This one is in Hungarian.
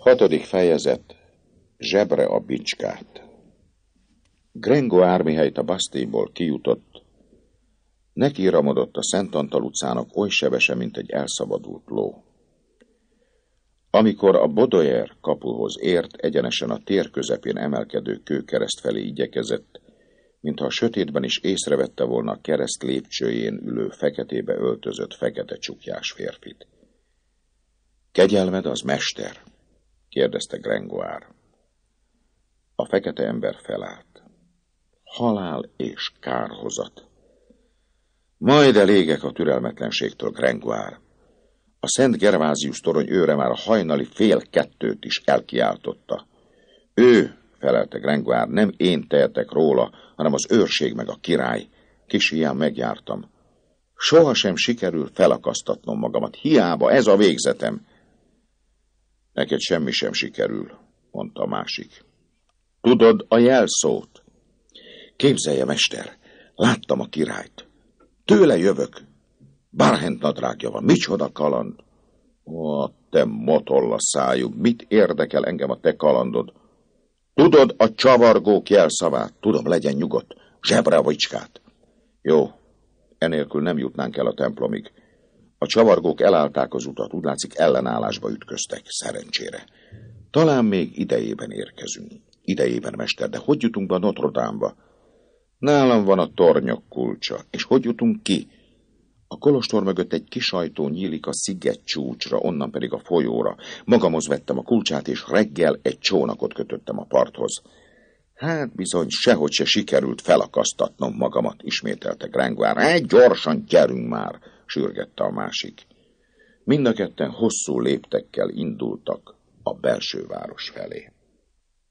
Hatodik fejezet. Zsebre a bicskát. Gringoire, mihelyt a Bastille-ból kijutott, nekiramodott a Szent Antal utcának oly sebesen, mint egy elszabadult ló. Amikor a Baudoyer kapuhoz ért, egyenesen a tér közepén emelkedő kőkereszt felé igyekezett, mintha a sötétben is észrevette volna a kereszt lépcsőjén ülő feketébe öltözött, fekete csukjás férfit. Kegyelmed az, mester? Kérdezte Gringoire. A fekete ember felállt. Halál és kárhozat. Majd elégek a türelmetlenségtől, Gringoire. A Szent Gervázius torony őre már a hajnali 1:30 is elkiáltotta. Ő, felelte Gringoire, nem én tehetek róla, hanem az őrség meg a király. Kis hián megjártam. Sohasem sikerül felakasztatnom magamat, hiába ez a végzetem. Neked semmi sem sikerül, mondta a másik. Tudod a jelszót? Képzelje, mester, láttam a királyt. Tőle jövök. Barhent nadrágja van, micsoda kaland. Ó, te motolla szájú, mit érdekel engem a te kalandod? Tudod a csavargók jelszavát? Tudom, legyen nyugodt. Zsebre a bicskát. Jó, enélkül nem jutnánk el a templomig. A csavargók elállták az utat, úgy látszik ellenállásba ütköztek, szerencsére. Talán még idejében érkezünk. Idejében, mester, de hogy jutunk be a Notre Dame-ba? Nálam van a tornyok kulcsa. És hogy jutunk ki? A kolostor mögött egy kis ajtó nyílik a sziget csúcsra, onnan pedig a folyóra. Magamhoz vettem a kulcsát, és reggel egy csónakot kötöttem a parthoz. Hát bizony, sehogy se sikerült felakasztatnom magamat, ismételte Gringoire. Gyorsan gyerünk már, sürgette a másik. Mind a ketten hosszú léptekkel indultak a belső város felé.